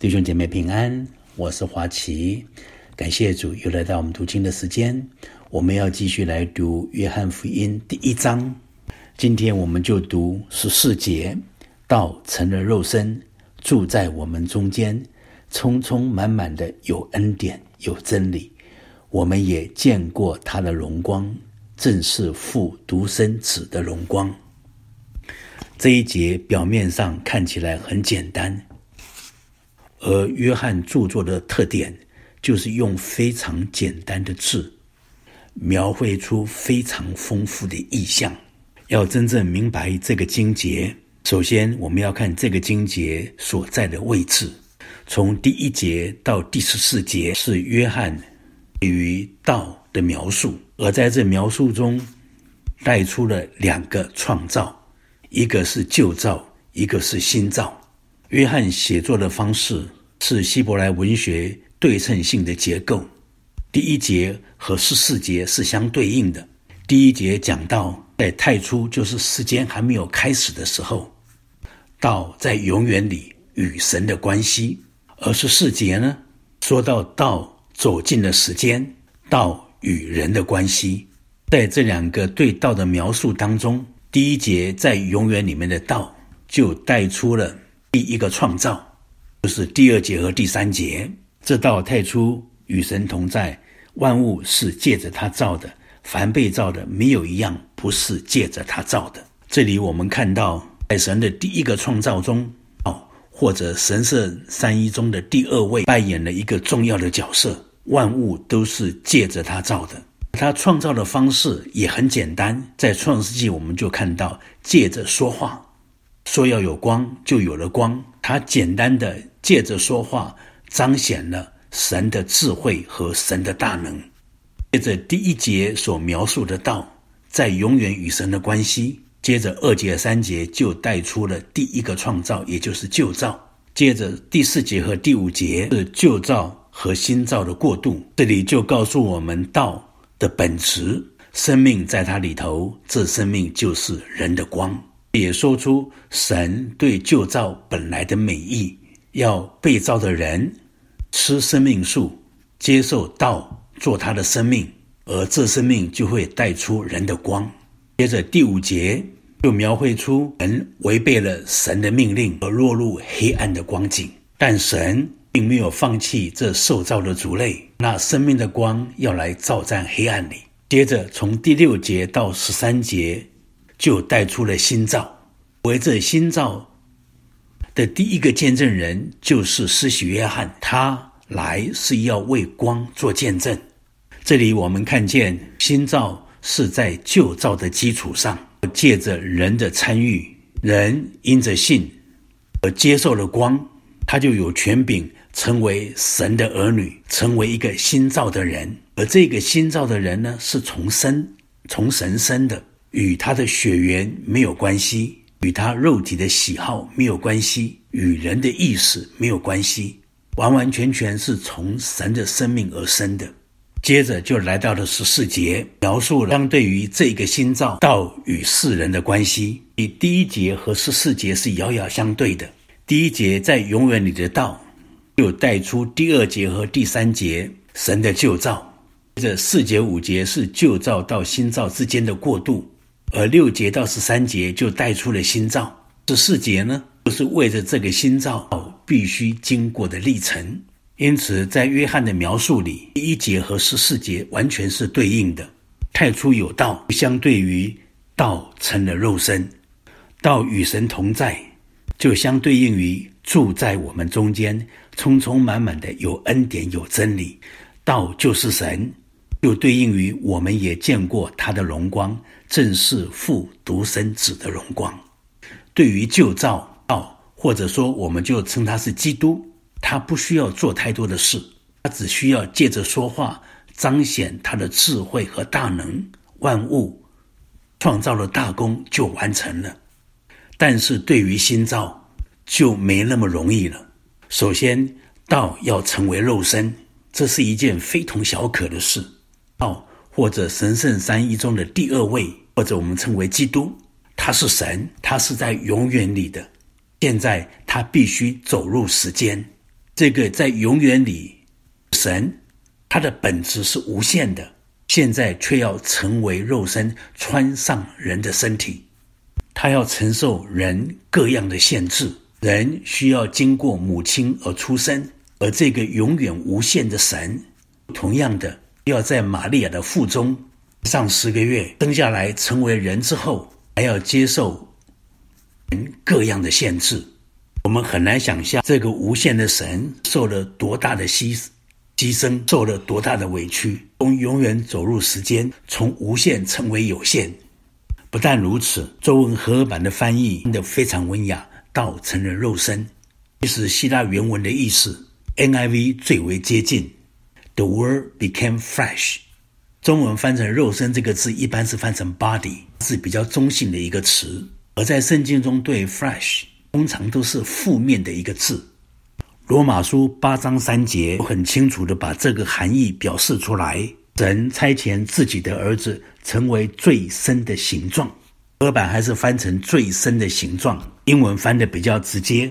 弟兄姐妹平安，我是华奇，感谢主又来到我们读经的时间。我们要继续来读约翰福音第1章，今天我们就读14节，道成了肉身，住在我们中间，充充满满的有恩典有真理，我们也见过他的荣光，正是父独生子的荣光。这一节表面上看起来很简单，而约翰著作的特点就是用非常简单的字描绘出非常丰富的意象。要真正明白这个经节，首先我们要看这个经节所在的位置。从第1节到第14节是约翰对于道的描述，而在这描述中带出了2个创造，一个是旧造，一个是新造。约翰写作的方式是希伯来文学对称性的结构，第1节和14节是相对应的。第1节讲到在太初，就是时间还没有开始的时候，道在永远里与神的关系，而14节呢，说到道走进了时间，道与人的关系。在这2个对道的描述当中，第1节在永远里面的道就带出了第一个创造，就是第2节和第3节。这道太初与神同在，万物是借着他造的，凡被造的没有一样不是借着他造的。这里我们看到在神的第一个创造中，或者神圣三一中的第2位扮演了一个重要的角色，万物都是借着他造的。他创造的方式也很简单，在创世纪我们就看到借着说话，说要有光就有了光。他简单的借着说话彰显了神的智慧和神的大能。接着第1节所描述的道在永远与神的关系，接着2节3节就带出了第一个创造，也就是旧造。接着第4节和第5节是旧造和新造的过渡，这里就告诉我们道的本质，生命在它里头，这生命就是人的光。也说出神对旧造本来的美意，要被造的人吃生命树，接受道做他的生命，而这生命就会带出人的光。接着第5节就描绘出人违背了神的命令而落入黑暗的光景，但神并没有放弃这受造的族类，那生命的光要来照在黑暗里。接着从第6节到13节就带出了新造，为这新造的第一个见证人就是施洗约翰，他来是要为光做见证。这里我们看见新造是在旧造的基础上，借着人的参与，人因着信而接受了光，他就有权柄成为神的儿女，成为一个新造的人。而这个新造的人呢，是从神生的，与他的血缘没有关系，与他肉体的喜好没有关系，与人的意识没有关系，完完全全是从神的生命而生的。接着就来到了14节，描述了相对于这个新造道与世人的关系。第1节和14节是遥遥相对的。第1节在永远里的道，就带出第2节和第3节神的旧造。这4节5节是旧造到新造之间的过渡，而6节到13节就带出了新造。14节呢，就是为着这个新造必须经过的历程。因此在约翰的描述里，第1节和14节完全是对应的。太初有道，相对于道成了肉身，道与神同在，就相对应于住在我们中间，充充满满的有恩典有真理。道就是神，就对应于我们也见过他的荣光，正是父独生子的荣光。对于旧造道，或者说我们就称他是基督，他不需要做太多的事，他只需要借着说话彰显他的智慧和大能，万物创造了大功就完成了。但是对于新造就没那么容易了。首先道要成为肉身，这是一件非同小可的事。道或者神圣三一中的第2位，或者我们称为基督，他是神，他是在永远里的，现在他必须走入时间， 这个在永远里，神他的本质是无限的，现在却要成为肉身，穿上人的身体。他要承受人各样的限制，人需要经过母亲而出生，而这个永远无限的神，同样的要在玛利亚的腹中上10个月，生下来成为人之后，还要接受人各样的限制。我们很难想象这个无限的神受了多大的牺牲，受了多大的委屈，从永远走入时间，从无限成为有限。不但如此，中文和合版的翻译的非常文雅，道成了肉身，其实希腊原文的意思 NIV 最为接近， The word became flesh。 中文翻成肉身这个字一般是翻成 body， 是比较中性的一个词，而在圣经中对 flesh 通常都是负面的一个字。罗马书8章3节很清楚地把这个含义表示出来，神差遣自己的儿子成为最深的形状，合版还是翻成最深的形状，英文翻得比较直接，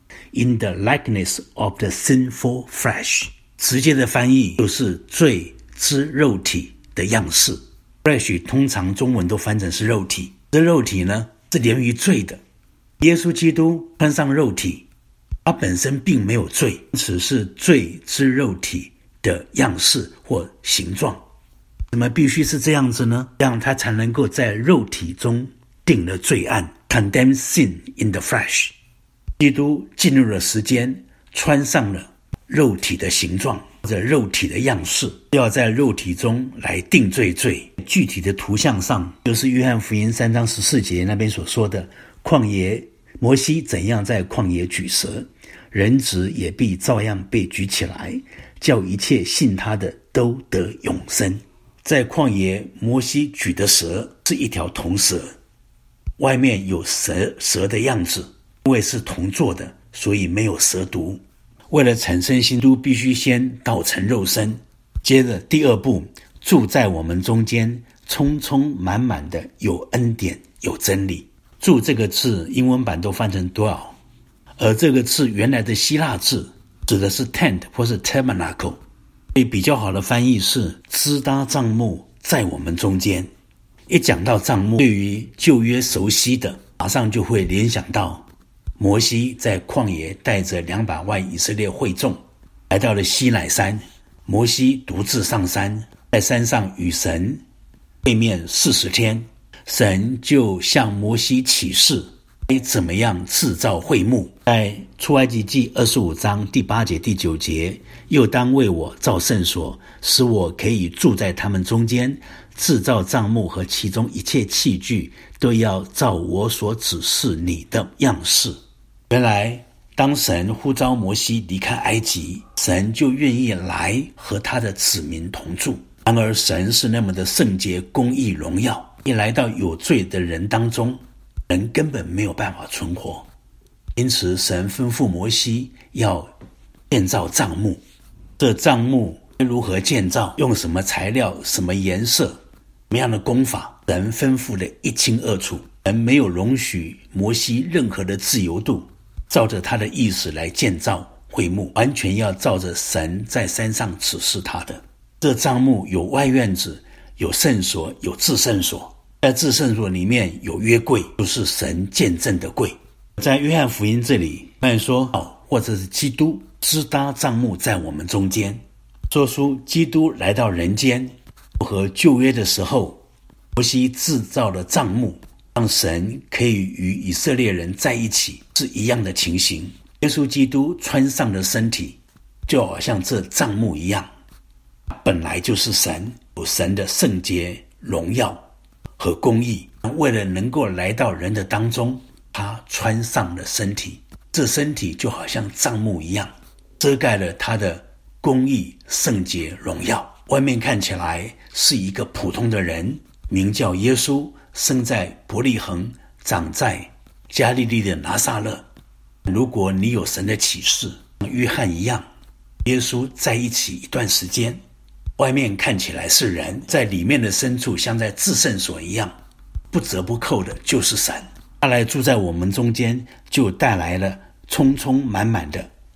In the likeness of the sinful flesh， 直接的翻译就是罪之肉体的样式。 flesh 通常中文都翻成是肉体，这肉体呢是连于罪的，耶稣基督穿上肉体，他本身并没有罪，因此是罪之肉体的样式或形状。怎么必须是这样子呢？这样他才能够在肉体中定了罪案， condemn sin in the flesh。 基督进入了时间，穿上了肉体的形状或者肉体的样式，要在肉体中来定罪。具体的图像上就是约翰福音3章14节那边所说的，旷野摩西怎样在旷野举蛇，人子也必照样被举起来，叫一切信他的都得永生。在旷野，摩西举的蛇是一条铜蛇，外面有蛇的样子，因为是铜做的，所以没有蛇毒。为了产生基督，必须先道成肉身，接着第二步，住在我们中间，充充满满的有恩典有真理。住这个字英文版都翻成 dwell， 而这个字原来的希腊字指的是 tent 或是 tabernacle， 所以比较好的翻译是支搭帐幕在我们中间。一讲到帐幕，对于旧约熟悉的马上就会联想到摩西在旷野带着200万以色列会众来到了西乃山，摩西独自上山，在山上与神会面40天，神就向摩西启示怎么样制造会幕。在出埃及记25章第8节第9节，又当为我造圣所，使我可以住在他们中间，制造帐幕和其中一切器具都要照我所指示你的样式。原来当神呼召摩西离开埃及，神就愿意来和他的子民同住。然而神是那么的圣洁、公义、荣耀，一来到有罪的人当中，人根本没有办法存活。因此神吩咐摩西要建造帐幕。这帐幕如何建造，用什么材料，什么颜色，什么样的工法，神吩咐得一清二楚。神没有容许摩西任何的自由度，照着他的意思来建造会幕，完全要照着神在山上指示他的。这帐幕有外院子，有圣所，有至圣所。在至圣所里面有约柜，就是神见证的柜。在约翰福音这里说或者是基督支搭帐幕在我们中间，说出基督来到人间，和旧约的时候摩西制造了帐幕，让神可以与以色列人在一起，是一样的情形。耶稣基督穿上的身体就好像这帐幕一样，本来就是神，有神的圣洁、荣耀和公义。为了能够来到人的当中，他穿上了身体，这身体就好像帐幕一样，遮盖了他的公义、圣洁、荣耀。外面看起来是一个普通的人，名叫耶稣，生在伯利恒，长在加利利的拿撒勒。如果你有神的启示，像约翰一样，耶稣在一起一段时间，外面看起来是人，在里面的深处像在至圣所一样，不折不扣的就是神。他来住在我们中间，就带来了充充满满的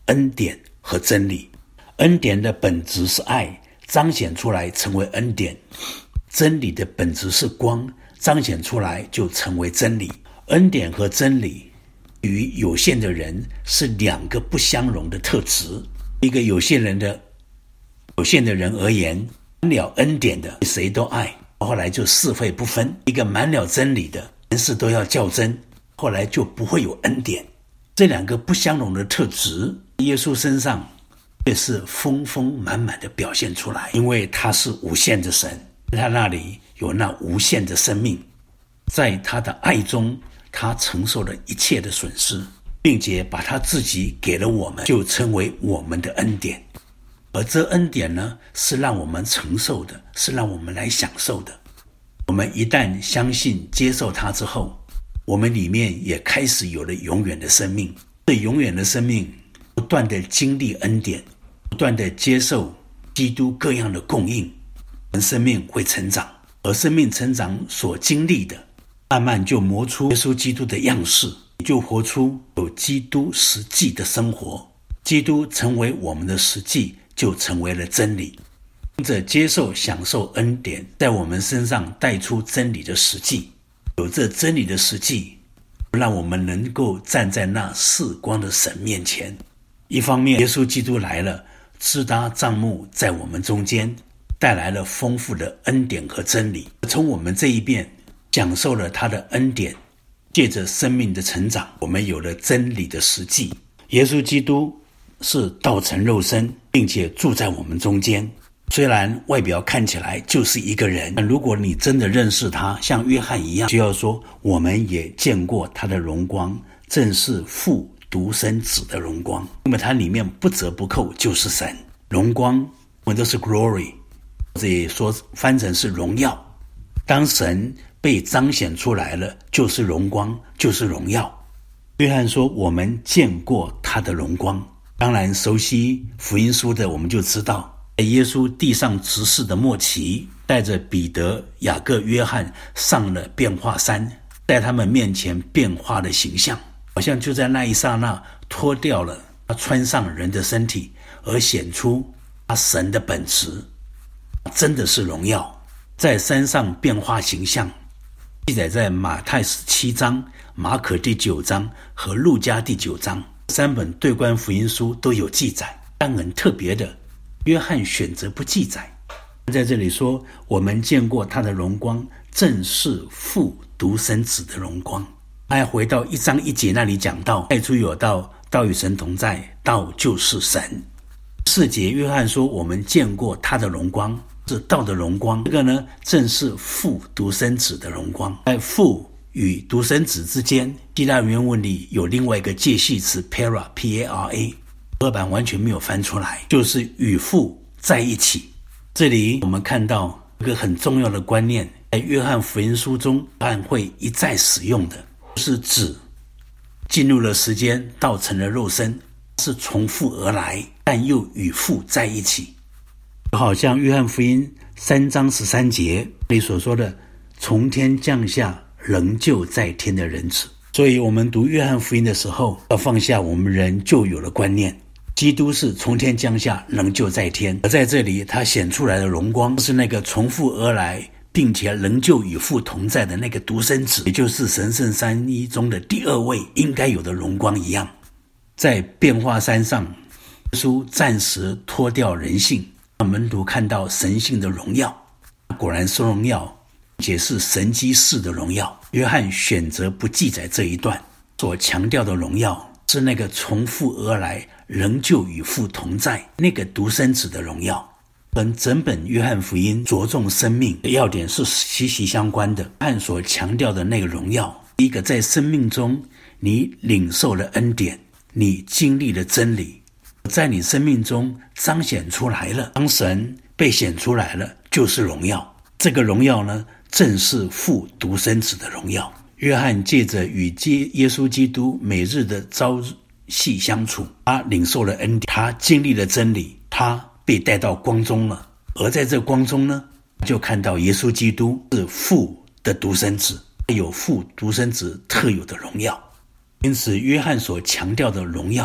恩典和真理。恩典的本质是爱，彰显出来成为恩典；真理的本质是光，彰显出来就成为真理。恩典和真理与有限的人是两个不相容的特质。一个有限的人而言，满了恩典的谁都爱，后来就是非不分；一个满了真理的凡事都要较真，后来就不会有恩典。这两个不相容的特质，耶稣身上却是丰丰满满的表现出来，因为他是无限的神，在他那里有那无限的生命，在他的爱中，他承受了一切的损失，并且把他自己给了我们，就成为我们的恩典。而这恩典呢，是让我们承受的，是让我们来享受的。我们一旦相信接受它之后，我们里面也开始有了永远的生命。这永远的生命不断的经历恩典，不断的接受基督各样的供应，我们生命会成长。而生命成长所经历的，慢慢就磨出耶稣基督的样式，就活出有基督实际的生活。基督成为我们的实际，就成为了真理。因着接受享受恩典，在我们身上带出真理的实际，有这真理的实际，让我们能够站在那世光的神面前。一方面，耶稣基督来了，支搭帐幕在我们中间，带来了丰富的恩典和真理。从我们这一边享受了他的恩典，借着生命的成长，我们有了真理的实际。耶稣基督是道成肉身，并且住在我们中间。虽然外表看起来就是一个人，但如果你真的认识他，像约翰一样，就要说我们也见过他的荣光，正是父独生子的荣光。那么它里面不折不扣就是神荣光，我们都是 glory， 这也说翻成是荣耀。当神被彰显出来了，就是荣光，就是荣耀。约翰说我们见过他的荣光。当然熟悉福音书的我们就知道，在耶稣地上执事的末期，带着彼得、雅各、约翰上了变化山，在他们面前变化的形象，好像就在那一刹那脱掉了他穿上人的身体，而显出他神的本质，真的是荣耀。在山上变化形象记载在马太17章、马可第9章和路加第9章3本对观福音书都有记载，但很特别的，约翰选择不记载。在这里说我们见过他的荣光，正是父独生子的荣光。还回到1章1节那里讲到，太初有道，道与神同在，道就是神。4节约翰说我们见过他的荣光，是道的荣光，这个呢正是父独生子的荣光。在父与独生子之间，希腊原文里有另外一个介系词 para， P-A-R-A， 俄版完全没有翻出来，就是与父在一起。这里我们看到一个很重要的观念，在约翰福音书中会一再使用的，就是子进入了时间，道成了肉身，是从父而来，但又与父在一起。就好像约翰福音3章13节里所说的，从天降下仍旧在天的人子。所以我们读约翰福音的时候，要放下我们人就有的观念，基督是从天降下仍旧在天，而在这里他显出来的荣光是那个从父而来并且仍旧与父同在的那个独生子，也就是神圣三一中的第2位应该有的荣光一样。在变化山上，耶稣暂时脱掉人性，让门徒看到神性的荣耀，果然是荣耀，且是神迹式的荣耀。约翰选择不记载这一段，所强调的荣耀是那个从父而来仍旧与父同在那个独生子的荣耀，跟整本约翰福音着重生命的要点是息息相关的。约翰所强调的那个荣耀，一个在生命中你领受了恩典，你经历了真理，在你生命中彰显出来了，当神被显出来了，就是荣耀。这个荣耀呢，正是父独生子的荣耀。约翰借着与耶稣基督每日的朝夕相处，他领受了恩典，他经历了真理，他被带到光中了。而在这光中呢，就看到耶稣基督是父的独生子，有父独生子特有的荣耀。因此约翰所强调的荣耀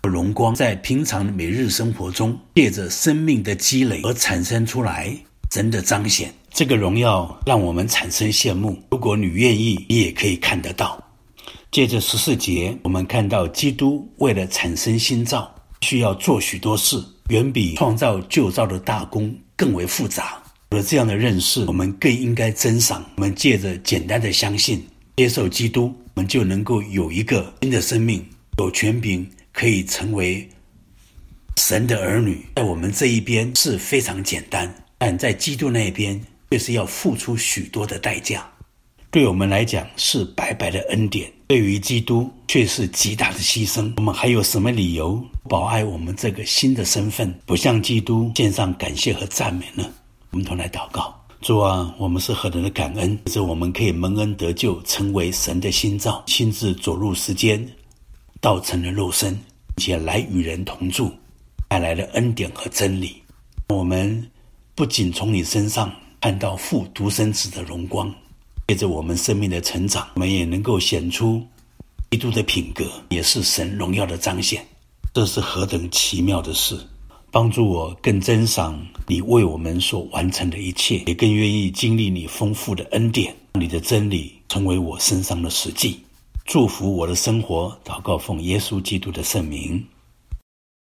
荣光在平常的每日生活中，借着生命的积累而产生出来神的彰显。这个荣耀让我们产生羡慕，如果你愿意，你也可以看得到。接着14节，我们看到基督为了产生新造，需要做许多事，远比创造旧造的大功更为复杂。有了这样的认识，我们更应该珍赏。我们借着简单的相信，接受基督，我们就能够有一个新的生命，有权柄可以成为神的儿女。在我们这一边是非常简单，但在基督那边却是要付出许多的代价。对我们来讲是白白的恩典，对于基督却是极大的牺牲。我们还有什么理由保爱我们这个新的身份，不向基督献上感谢和赞美呢？我们同来祷告。主啊，我们是何等的感恩，就是我们可以蒙恩得救，成为神的新造，亲自走入世间，道成了肉身，且来与人同住，带来了恩典和真理。我们不仅从你身上看到父独生子的荣光，借着我们生命的成长，我们也能够显出基督的品格，也是神荣耀的彰显。这是何等奇妙的事！帮助我更珍赏你为我们所完成的一切，也更愿意经历你丰富的恩典，让你的真理成为我身上的实际。祝福我的生活，祷告奉耶稣基督的圣名。